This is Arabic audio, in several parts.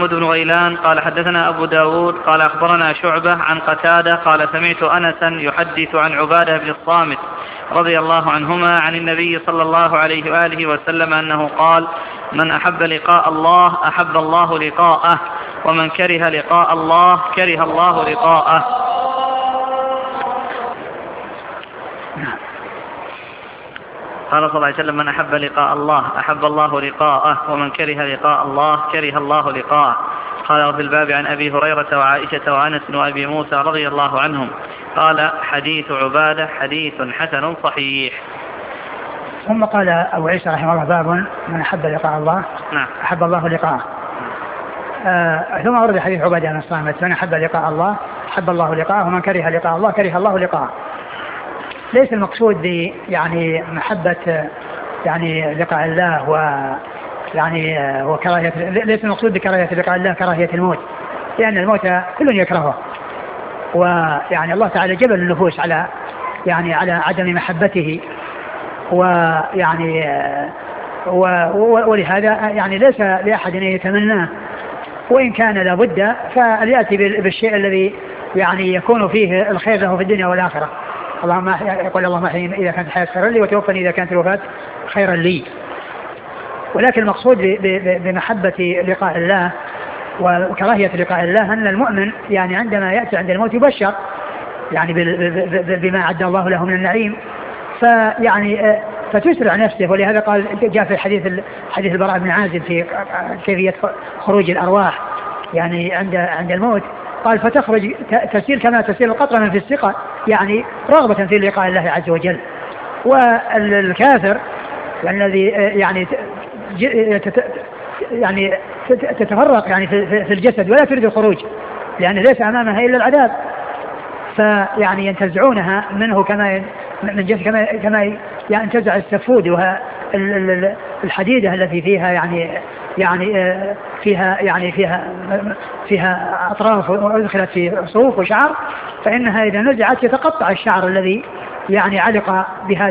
محمود بن غيلان قال حدثنا أبو داود قال أخبرنا شعبة عن قتادة قال سمعت أنسا يحدث عن عبادة بن الصامت رضي الله عنهما عن النبي صلى الله عليه وآله وسلم أنه قال: من أحب لقاء الله أحب الله لقاءه، ومن كره لقاء الله كره الله لقاءه. قال صلى الله عليه وسلم: من أحب لقاء الله أحب الله لقاءه، ومن كره لقاء الله كره الله لقاءه. قال: وفي الباب عن أبي هريرة وعائشة وأنس وأبي موسى رضي الله عنهم. قال: حديث عبادة حديث حسن صحيح. ثم قال أبو عيسى رحمه الله: باب من أحب لقاء الله أحب الله لقاءه. ثم ورد حديث عبادة بن الصامت: من أحب لقاء الله أحب الله لقاءه، ومن كره لقاء الله كره الله لقاءه. ليس المقصود يعني محبة يعني لقاء الله ويعني وكراهية، ليس المقصود بكراهية لقاء الله كراهية الموت، لأن الموت كل يكرهه، ويعني الله تعالى جبل النفوس على يعني على عدم محبته، ويعني ولهذا يعني ليس لأحد أن يتمناه، وإن كان لابد فليأتي بالشيء الذي يعني يكون فيه الخير له في الدنيا والآخرة. يقول: اللهم احيني إذا كانت الحياة خيرا لي، وتوفني إذا كانت الوفاة خيرا لي. ولكن المقصود بمحبة لقاء الله وكراهية لقاء الله أن المؤمن يعني عندما يأتي عند الموت يبشر يعني بما أعد الله له من النعيم، فيعني فتسرع نفسه. ولهذا قال جاء في حديث البراء بن عازب في كيفية خروج الأرواح يعني عند الموت، قال: فتخرج تسير كما تسير القطرة من في السقا، يعني رغبة في لقاء الله عز وجل. والكافر الذي يعني تتفرق يعني في الجسد ولا تريد الخروج، لأن ليس أمامها إلا العذاب، فيعني ينتزعونها منه كما من جسد كما ينتزع السفود وها الحديدة التي فيها فيها أطراف وأدخلت في صوف وشعر، فإنها إذا نزعت يتقطع الشعر الذي يعني علق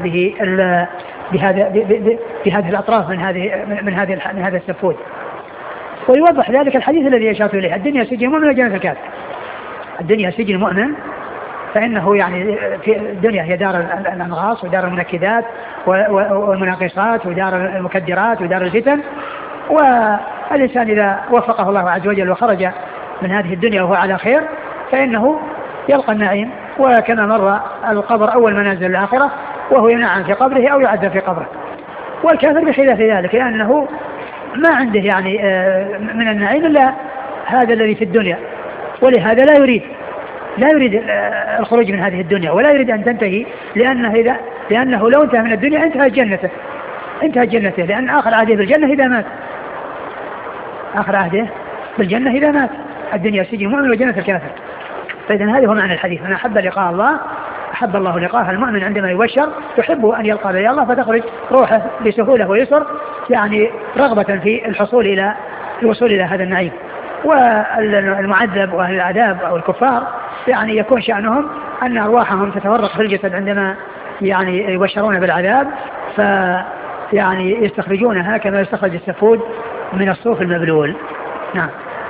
بهذه الأطراف من هذا السفود. ويوضح ذلك الحديث الذي أشرت إليه: الدنيا سجن المؤمن وجنة الكافر. الدنيا سجن المؤمن، فإنه يعني في الدنيا هي دار الأنغاص ودار المنكدات والمناقصات ودار المكدرات ودار الفتن، والإنسان إذا وفقه الله عز وجل وخرج من هذه الدنيا وهو على خير فإنه يلقى النعيم. وكما مر القبر أول منازل الآخرة، وهو ينعم في قبره أو يعذب في قبره. والكافر بخلاف ذلك، لأنه ما عنده يعني من النعيم إلا هذا الذي في الدنيا، ولهذا لا يريد الخروج من هذه الدنيا، ولا يريد أن تنتهي، لأنه لو انتهى من الدنيا انتهى جنته، لأن آخر عهده بالجنة إذا مات. آخر عهده بالجنة إذا مات. الدنيا سجن المؤمن وجنة الكافر. فإذا هذا هو معنى الحديث: من أحب لقاء الله أحب الله لقاءه. المؤمن عندما يبشر يحب أن يلقى بي الله، فتخرج روحه بسهولة ويسر، يعني رغبة في الوصول إلى هذا النعيم. والمعذب وأهل العذاب أو الكفار يعني يكون شأنهم أن أرواحهم تتفرق في الجسد عندما يعني يبشرون بالعذاب، فيعني يستخرجونها كما يستخرج السفود من الصوف المبلول. نعم.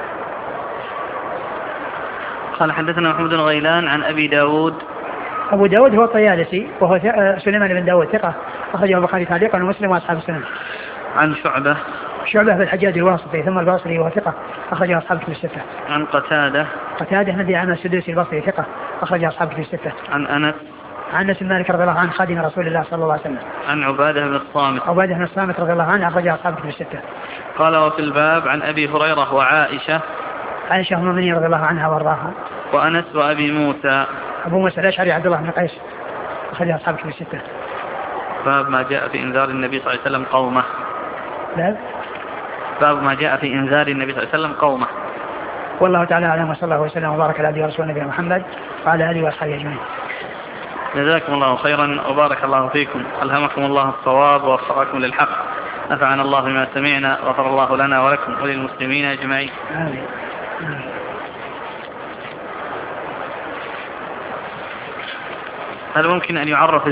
قال: حدثنا محمود بن غيلان عن أبي داود. أبو داود هو الطيالسي، وهو سليمان بن داود ثقة، أخرجه البخاري تعليقا ومسلم وأصحاب السنن. عن شعبة في الحجاج الواسطي ثم البصري وهو ثقة، أخرجه أصحاب الكتب الستة. عن قتادة نبي عن السدوسي البصري ثقة، أخرجه أصحاب الكتب الستة. عن أنس بن مالك رضي الله عنه خادم رسول الله صلى الله عليه وسلم. عن عبادة بن الصامت رضي الله عنه، أخرجه أصحاب الكتب الستة. قال: وفي الباب عن أبي هريرة وعائشة أم المؤمنين رضي الله عنها وارضاها، وأنس وأبي موسى. أبو موسى الأشعري عبد الله بن قيس، أخرجه أصحاب الكتب الستة. باب ما جاء في إنذار النبي صلى الله عليه وسلم قومه. باب ما جاء في إنذار النبي صلى الله عليه وسلم قومه. والله تعالى أعلم، وصلى الله وسلم وبارك على عبده ورسوله نبينا محمد وعلى آله وأصحابه أجمعين. جزاكم الله خيرا وبارك الله فيكم، ألهمكم الله الصواب ووفقكم للحق، نفعنا الله بما سمعنا، غفر الله لنا ولكم وللمسلمين أجمعين. آمين. هل ممكن أن يعرف